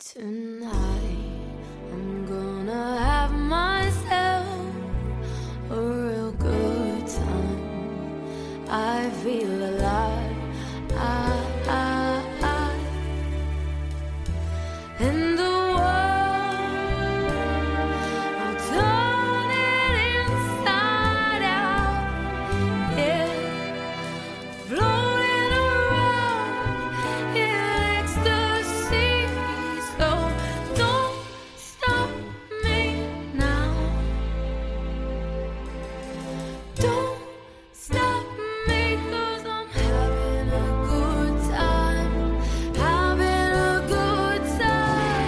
Tonight, I'm gonna have myself a real good time. I feel alive. And the world, I'll turn it inside out. Yeah, floating around in ecstasy. So don't stop me now. Don't stop me, 'cause I'm having a good time. Having a good time.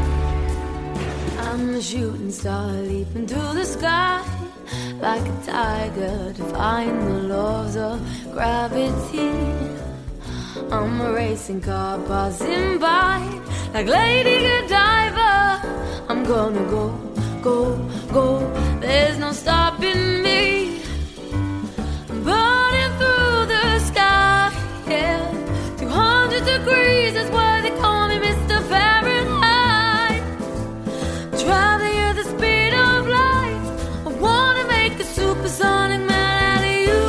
I'm a shooting star leaping through the sky like a tiger, defying the laws of gravity. I'm a racing car passing by like Lady Godiva. I'm gonna go, go, go. There's no stopping me. I'm burning through the sky, yeah. 200 degrees is what they call me, Mr. Fahrenheit. Traveling at the speed of light. I wanna make a supersonic man out of you.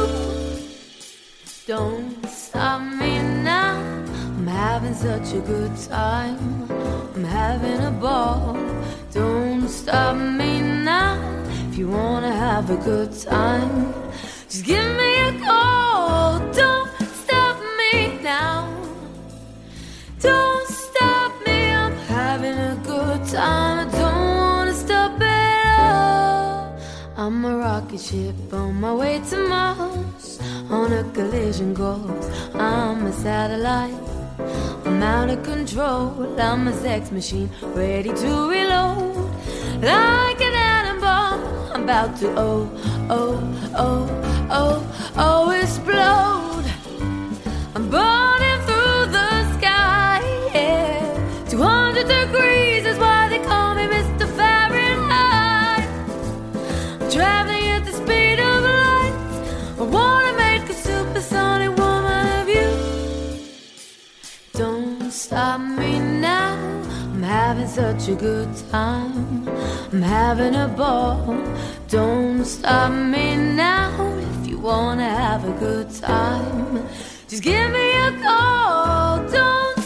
Don't stop me now. I'm having such a good time. I'm having a ball. Don't stop me now. If you wanna have a good time, just give me a call. Don't stop me now. Don't stop me. I'm having a good time. I don't wanna stop at all. I'm a rocket ship on my way to Mars, on a collision course. I'm a satellite. I'm out of control. I'm a sex machine ready to reload. Like an atom bomb, I'm about to explode. I'm burning through the sky, yeah. 200 degrees is why they call me Mr. Fahrenheit. I'm traveling at the speed of light. I wanna make a supersonic woman of you. Don't stop me now. I'm having such a good time. I'm having a ball. Don't stop me now. If you wanna have a good time, just give me a call. Don't